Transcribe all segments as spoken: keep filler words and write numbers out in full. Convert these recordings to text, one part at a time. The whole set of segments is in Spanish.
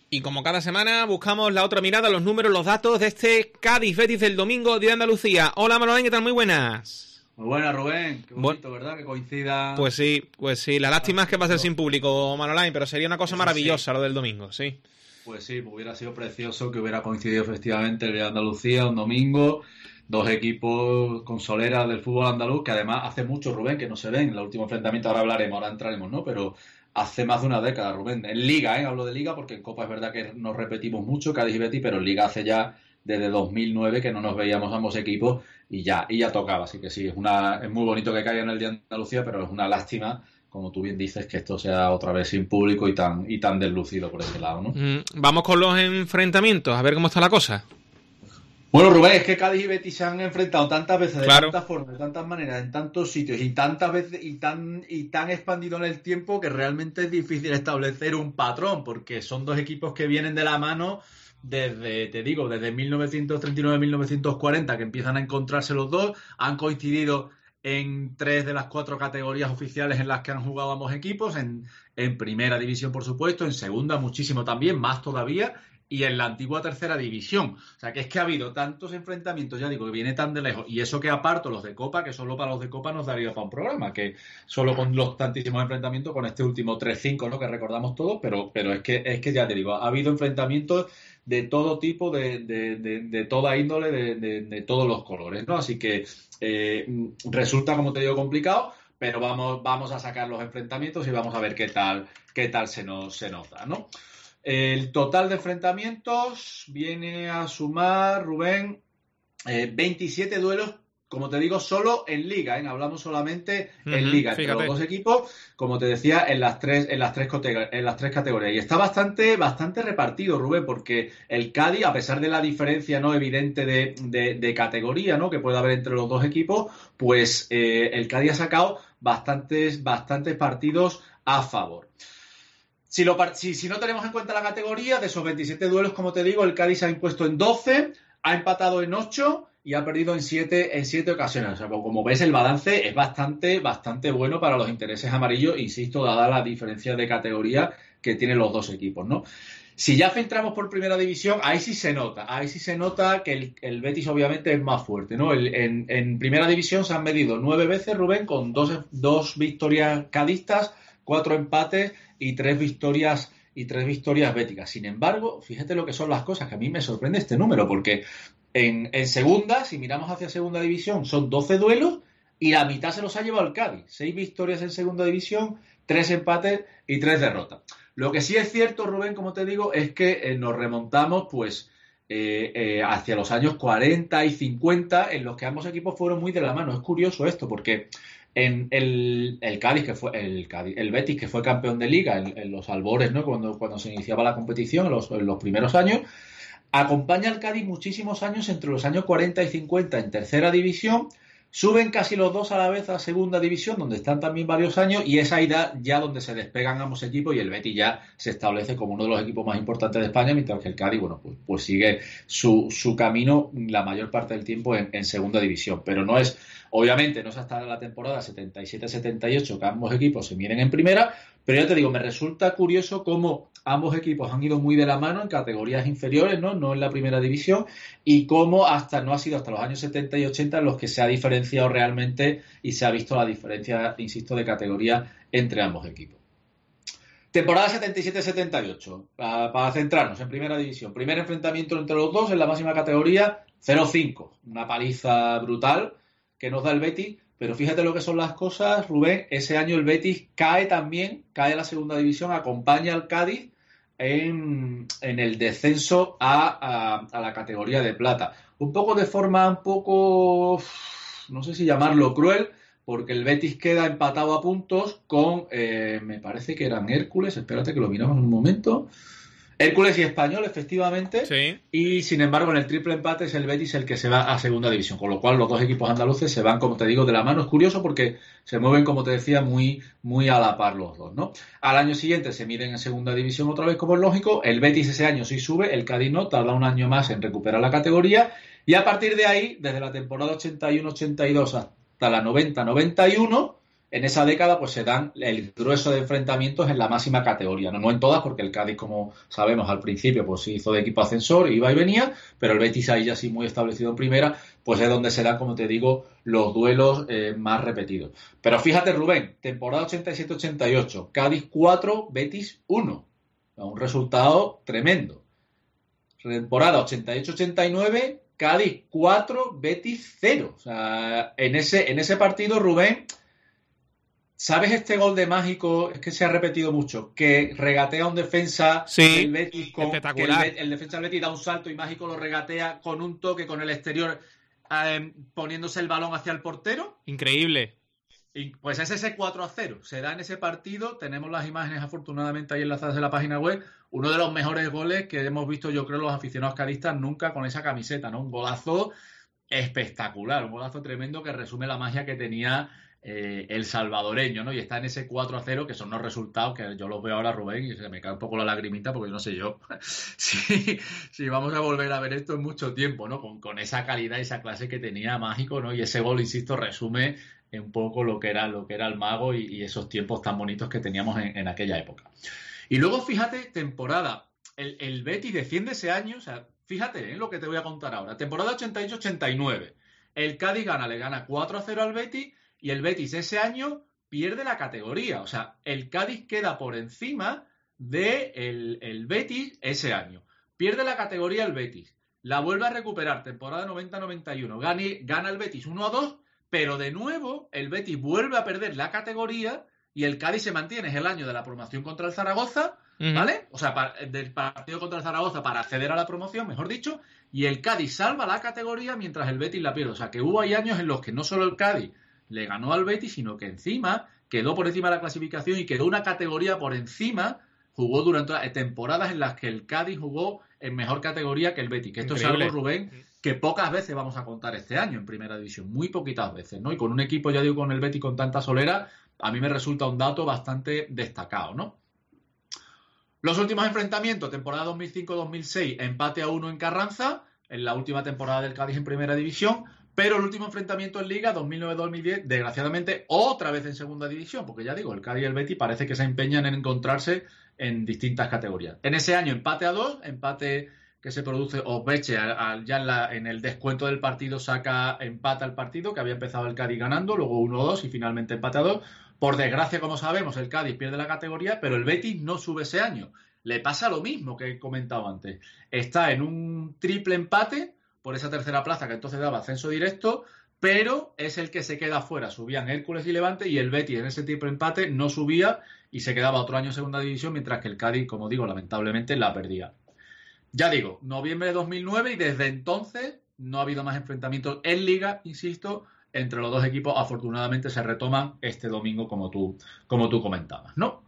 Y como cada semana buscamos la otra mirada, los números, los datos de este Cádiz-Betis del domingo de Andalucía. Hola Manolán, ¿qué tal? Muy buenas. Muy buenas, Rubén. Qué bonito, Bu- ¿verdad? Que coincida. Pues sí, pues sí. La lástima es que va a ser sin público, Manolán, pero sería una cosa Eso maravillosa sí. lo del domingo, sí. Pues sí, pues hubiera sido precioso que hubiera coincidido efectivamente el Día de Andalucía, un domingo, dos equipos con soleras del fútbol andaluz, que además hace mucho, Rubén, que no se ven. En el último enfrentamiento ahora hablaremos, ahora entraremos, ¿no? Pero hace más de una década, Rubén. En Liga, ¿eh? Hablo de Liga porque en Copa es verdad que nos repetimos mucho, Cádiz y Betis, pero en Liga hace ya desde dos mil nueve que no nos veíamos ambos equipos y ya, y ya tocaba. Así que sí, es una, es muy bonito que caiga en el Día de Andalucía, pero es una lástima, como tú bien dices, que esto sea otra vez sin público y tan, y tan deslucido por ese lado, ¿no? Mm, vamos con los enfrentamientos, a ver cómo está la cosa. Bueno, Rubén, es que Cádiz y Betis se han enfrentado tantas veces, de Claro. tantas formas, de tantas maneras, en tantos sitios y tantas veces y tan y tan expandido en el tiempo que realmente es difícil establecer un patrón, porque son dos equipos que vienen de la mano desde, te digo, desde mil novecientos treinta y nueve a mil novecientos cuarenta, que empiezan a encontrarse los dos, han coincidido en tres de las cuatro categorías oficiales en las que han jugado ambos equipos, en, en primera división, por supuesto, en segunda muchísimo también, más todavía, y en la antigua tercera división. O sea, que es que ha habido tantos enfrentamientos, ya digo, que viene tan de lejos. Y eso que aparto los de Copa, que solo para los de Copa nos daría para un programa, que solo con los tantísimos enfrentamientos, con este último tres cinco, ¿no? Que recordamos todos, pero, pero es que es que ya te digo, ha habido enfrentamientos de todo tipo, de, de, de, de toda índole, de, de, de todos los colores, ¿no? Así que eh, resulta, como te digo, complicado, pero vamos, vamos a sacar los enfrentamientos y vamos a ver qué tal, qué tal se nos, se nos da, ¿no? El total de enfrentamientos viene a sumar, Rubén, eh, veintisiete duelos, como te digo, solo en Liga, ¿eh? Hablamos solamente en Ujú, Liga entre fíjate. los dos equipos, como te decía, en las tres, en las tres, cote- en las tres categorías. Y está bastante, bastante repartido, Rubén, porque el Cádiz, a pesar de la diferencia no evidente de, de, de categoría, ¿no? que puede haber entre los dos equipos, pues eh, el Cádiz ha sacado bastantes, bastantes partidos a favor. Si, lo, si, si no tenemos en cuenta la categoría, de esos veintisiete duelos, como te digo, el Cádiz se ha impuesto en doce, ha empatado en ocho y ha perdido en siete en siete ocasiones. O sea, como ves, el balance es bastante, bastante bueno para los intereses amarillos, insisto, dada la diferencia de categoría que tienen los dos equipos, ¿no? Si ya filtramos por primera división, ahí sí se nota, ahí sí se nota que el, el Betis obviamente es más fuerte, ¿no? El, en, en primera división se han medido nueve veces, Rubén, con dos, dos victorias cadistas, cuatro empates y tres victorias y tres victorias béticas. Sin embargo, fíjate lo que son las cosas, que a mí me sorprende este número, porque en, en segunda, si miramos hacia segunda división, son doce duelos y la mitad se los ha llevado el Cádiz. Seis victorias en segunda división, tres empates y tres derrotas. Lo que sí es cierto, Rubén, como te digo, es que eh, nos remontamos pues eh, eh, hacia los años cuarenta y cincuenta, en los que ambos equipos fueron muy de la mano. Es curioso esto, porque en el, el Cádiz, que fue el Cádiz, el Betis, que fue campeón de Liga en, en los albores, ¿no? Cuando, cuando se iniciaba la competición, en los, en los primeros años, acompaña al Cádiz muchísimos años, entre los años cuarenta y cincuenta en tercera división, suben casi los dos a la vez a segunda división, donde están también varios años, y es ahí ya donde se despegan ambos equipos y el Betis ya se establece como uno de los equipos más importantes de España, mientras que el Cádiz, bueno, pues, pues sigue su, su camino la mayor parte del tiempo en, en segunda división. Pero no es, obviamente, no es hasta la temporada setenta y siete setenta y ocho que ambos equipos se miren en primera, pero ya te digo, me resulta curioso cómo ambos equipos han ido muy de la mano en categorías inferiores, ¿no? No en la primera división, y cómo hasta no ha sido hasta los años setenta y ochenta en los que se ha diferenciado realmente y se ha visto la diferencia, insisto, de categoría entre ambos equipos. Temporada setenta y siete setenta y ocho, para, para centrarnos en primera división. Primer enfrentamiento entre los dos en la máxima categoría, cero cinco. Una paliza brutal que nos da el Betis. Pero fíjate lo que son las cosas, Rubén. Ese año el Betis cae también, cae a la segunda división, acompaña al Cádiz en, en el descenso a, a, a la categoría de plata. Un poco de forma un poco, no sé si llamarlo cruel, porque el Betis queda empatado a puntos con, eh, me parece que eran Hércules, espérate que lo miramos en un momento, Hércules y Español, efectivamente, Sí. y sin embargo en el triple empate es el Betis el que se va a segunda división, con lo cual los dos equipos andaluces se van, como te digo, de la mano. Es curioso porque se mueven, como te decía, muy, muy a la par los dos, ¿no? Al año siguiente se miden en segunda división otra vez, como es lógico. El Betis ese año sí sube, el Cádiz no, tarda un año más en recuperar la categoría, y a partir de ahí, desde la temporada ochenta y uno ochenta y dos hasta la noventa noventa y uno, en esa década pues se dan el grueso de enfrentamientos en la máxima categoría, no, no en todas, porque el Cádiz, como sabemos, al principio pues se hizo de equipo ascensor, iba y venía, pero el Betis ahí ya sí muy establecido en primera, pues es donde se dan, como te digo, los duelos eh, más repetidos. Pero fíjate, Rubén, temporada ochenta y siete ochenta y ocho, Cádiz cuatro, Betis uno, un resultado tremendo. Temporada ochenta y ocho ochenta y nueve, Cádiz cuatro, Betis cero. O sea, en ese, en ese partido, Rubén, ¿sabes este gol de Mágico? Es que se ha repetido mucho, que regatea un defensa sí, del Betis, con, espectacular. que el, el defensa del Betis da un salto y Mágico lo regatea con un toque con el exterior, eh, poniéndose el balón hacia el portero. Increíble. Y pues es ese cuatro a cero. Se da en ese partido. Tenemos las imágenes afortunadamente ahí enlazadas en la página web. Uno de los mejores goles que hemos visto, yo creo, los aficionados cadistas nunca con esa camiseta, ¿no? Un golazo espectacular, un golazo tremendo que resume la magia que tenía eh, el salvadoreño, ¿no? Y está en ese cuatro a cero, que son los resultados que yo los veo ahora, Rubén, y se me cae un poco la lagrimita porque no sé yo si, si vamos a volver a ver esto en mucho tiempo, ¿no? Con, con esa calidad y esa clase que tenía Mágico, ¿no? Y ese gol, insisto, resume un poco lo que era, lo que era el mago y, y esos tiempos tan bonitos que teníamos en, en aquella época. Y luego, fíjate, temporada, el, el Betis defiende ese año, o sea, fíjate en lo que te voy a contar ahora. Temporada ochenta y ocho ochenta y nueve. El Cádiz gana, le gana cuatro a cero al Betis y el Betis ese año pierde la categoría. O sea, el Cádiz queda por encima del de el Betis ese año. Pierde la categoría el Betis. La vuelve a recuperar, temporada noventa noventa y uno. Gana, gana el Betis uno a dos, pero de nuevo el Betis vuelve a perder la categoría y el Cádiz se mantiene. Es el año de la promoción contra el Zaragoza, ¿vale? O sea, para, del partido contra el Zaragoza para acceder a la promoción, mejor dicho, y el Cádiz salva la categoría mientras el Betis la pierde. O sea, que hubo ahí años en los que no solo el Cádiz le ganó al Betis, sino que encima quedó por encima de la clasificación y quedó una categoría por encima. Jugó durante temporadas en las que el Cádiz jugó en mejor categoría que el Betis. Que esto Increíble. Es algo, Rubén, que pocas veces vamos a contar este año en Primera División. Muy poquitas veces, ¿no? Y con un equipo, ya digo, con el Betis con tanta solera, a mí me resulta un dato bastante destacado, ¿no? Los últimos enfrentamientos, temporada dos mil cinco dos mil seis, empate a uno en Carranza, en la última temporada del Cádiz en Primera División, pero el último enfrentamiento en Liga, dos mil nueve dos mil diez, desgraciadamente, otra vez en Segunda División, porque ya digo, el Cádiz y el Betis parece que se empeñan en encontrarse en distintas categorías. En ese año, empate a dos, empate que se produce, o Beche, ya en, la, en el descuento del partido saca empate al partido, que había empezado el Cádiz ganando, luego uno a dos y finalmente empate a dos. Por desgracia, como sabemos, el Cádiz pierde la categoría, pero el Betis no sube ese año. Le pasa lo mismo que he comentado antes. Está en un triple empate por esa tercera plaza que entonces daba ascenso directo, pero es el que se queda fuera. Subían Hércules y Levante y el Betis en ese triple empate no subía y se quedaba otro año en Segunda División, mientras que el Cádiz, como digo, lamentablemente la perdía. Ya digo, noviembre de dos mil nueve y desde entonces no ha habido más enfrentamientos en Liga, insisto, entre los dos equipos. Afortunadamente se retoman este domingo, como tú, como tú comentabas, ¿no?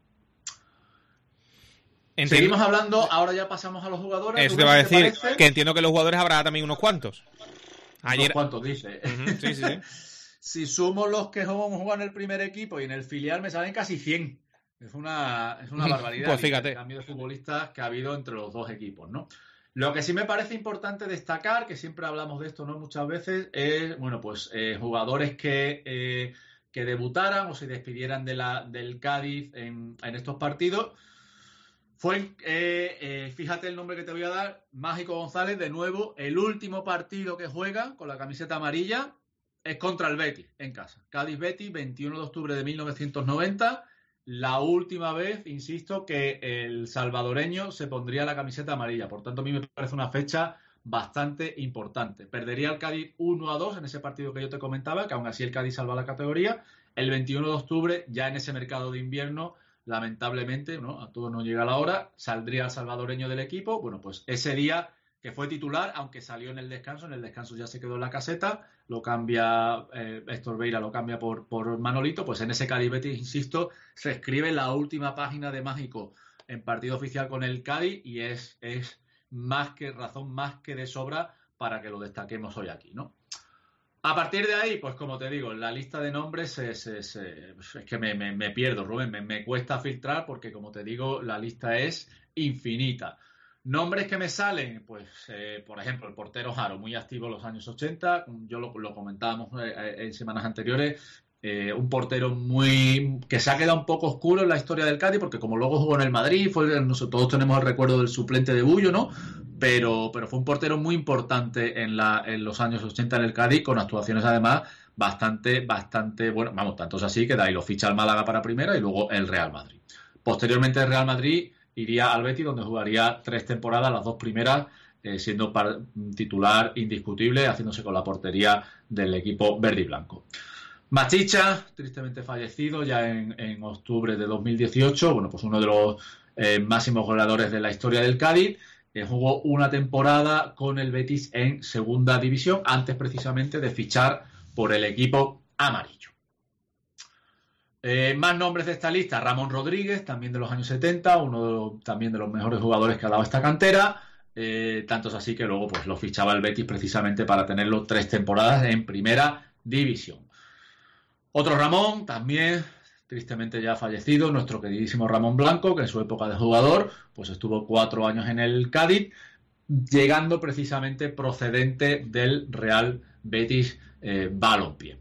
Entiendo. Seguimos hablando, ahora ya pasamos a los jugadores. Eso te va a decir, te que entiendo que los jugadores habrá también unos cuantos. Ayer... Unos cuantos, dice. Uh-huh. Sí, sí, sí. Si sumo los que juegan en el primer equipo y en el filial, me salen casi cien. Es una, es una barbaridad. Pues fíjate. El cambio de futbolistas que ha habido entre los dos equipos, ¿no? Lo que sí me parece importante destacar, que siempre hablamos de esto, ¿no? Muchas veces, es, bueno, pues eh, jugadores que, eh, que debutaran o se despidieran de la, del Cádiz en, en estos partidos. Fue, eh, eh, fíjate el nombre que te voy a dar, Mágico González, de nuevo, el último partido que juega con la camiseta amarilla es contra el Betis, en casa. Cádiz-Betis, veintiuno de octubre de mil novecientos noventa. La última vez, insisto, que el salvadoreño se pondría la camiseta amarilla. Por tanto, a mí me parece una fecha bastante importante. Perdería el Cádiz uno a dos en ese partido que yo te comentaba, que aún así el Cádiz salva la categoría. El veintiuno de octubre, ya en ese mercado de invierno, lamentablemente, ¿no? A todos nos llega la hora, saldría el salvadoreño del equipo. Bueno, pues ese día que fue titular, aunque salió en el descanso, en el descanso ya se quedó en la caseta, lo cambia, eh, Héctor Beira lo cambia por, por Manolito, pues en ese Cádiz Betis, insisto, se escribe la última página de Mágico en partido oficial con el Cádiz y es, es más que razón, más que de sobra para que lo destaquemos hoy aquí, ¿no? A partir de ahí, pues como te digo, la lista de nombres es, es, es, es que me, me, me pierdo, Rubén, me, me cuesta filtrar porque, como te digo, la lista es infinita. Nombres que me salen, pues, eh, por ejemplo, el portero Haro, muy activo en los años ochenta, yo lo, lo comentábamos eh, en semanas anteriores, Eh, un portero muy que se ha quedado un poco oscuro en la historia del Cádiz, porque como luego jugó en el Madrid, fue, nosotros todos tenemos el recuerdo del suplente de Bullo, ¿no? Pero, pero fue un portero muy importante en, la, en los años ochenta en el Cádiz, con actuaciones además bastante, bastante, bueno, vamos, tantos así que de ahí lo ficha el Málaga para primera y luego el Real Madrid. Posteriormente el Real Madrid iría al Betis, donde jugaría tres temporadas, las dos primeras eh, siendo par, titular indiscutible, haciéndose con la portería del equipo verde y blanco. Machicha, tristemente fallecido ya en, en octubre de dos mil dieciocho, bueno, pues uno de los eh, máximos goleadores de la historia del Cádiz, eh, jugó una temporada con el Betis en segunda división, antes precisamente de fichar por el equipo amarillo. Eh, más nombres de esta lista: Ramón Rodríguez, también de los años setenta, uno de los, también de los mejores jugadores que ha dado esta cantera, eh, tantos así que luego pues lo fichaba el Betis precisamente para tenerlo tres temporadas en primera división. Otro Ramón, también tristemente ya fallecido, nuestro queridísimo Ramón Blanco, que en su época de jugador pues estuvo cuatro años en el Cádiz, llegando precisamente procedente del Real Betis eh, Balompié.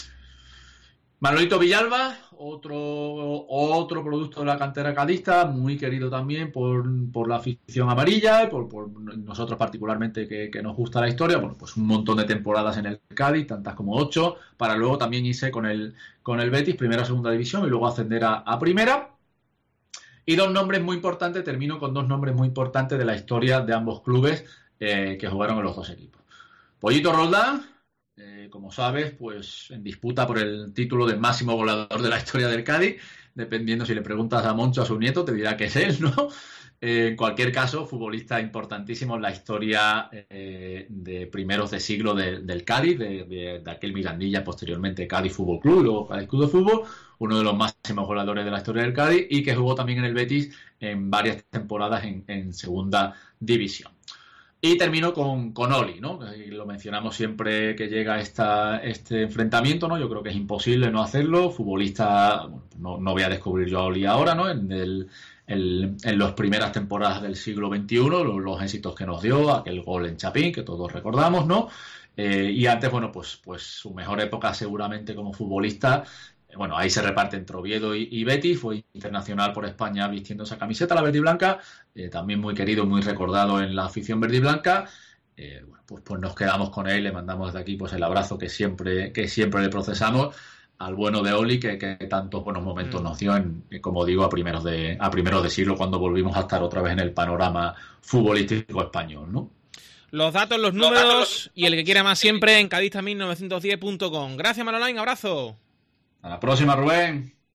Manolito Villalba, otro, otro producto de la cantera cadista, muy querido también por, por la afición amarilla, por, por nosotros particularmente que, que nos gusta la historia. Bueno, pues un montón de temporadas en el Cádiz, tantas como ocho, para luego también irse con el, con el Betis, primera o segunda división, y luego ascender a, a primera. Y dos nombres muy importantes, termino con dos nombres muy importantes de la historia de ambos clubes eh, que jugaron en los dos equipos. Pollito Roldán, Eh, como sabes, pues en disputa por el título de máximo goleador de la historia del Cádiz, dependiendo si le preguntas a Moncho, a su nieto, te dirá que es él, ¿no? Eh, en cualquier caso, futbolista importantísimo en la historia eh, de primeros de siglo de, del Cádiz, de, de, de aquel Mirandilla, posteriormente Cádiz Fútbol Club, luego Cádiz Club de Fútbol, uno de los máximos goleadores de la historia del Cádiz y que jugó también en el Betis en varias temporadas en, en segunda división. Y termino con, con Oli, ¿no? Y lo mencionamos siempre que llega esta, este enfrentamiento, ¿no? Yo creo que es imposible no hacerlo. Futbolista, bueno, no, no voy a descubrir yo a Oli ahora, ¿no? En, el, el, en las primeras temporadas del siglo veintiuno, los, los éxitos que nos dio, aquel gol en Chapín, que todos recordamos, ¿no? Eh, y antes, bueno, pues, pues su mejor época seguramente como futbolista. Bueno, ahí se reparte entre Oviedo y, y Betis, fue internacional por España vistiendo esa camiseta, la verde y blanca, eh, también muy querido, muy recordado en la afición verde y blanca. Eh, bueno, pues, pues nos quedamos con él, le mandamos desde aquí pues el abrazo que siempre, que siempre le procesamos al bueno de Oli, que, que tantos buenos momentos mm. nos dio, en, como digo, a primeros de a primeros de siglo, cuando volvimos a estar otra vez en el panorama futbolístico español, ¿no? Los datos, los números, los datos. Y el que quiera más siempre en cadista mil novecientos diez punto com. Gracias, Manolain, abrazo. Hasta la próxima, Rubén.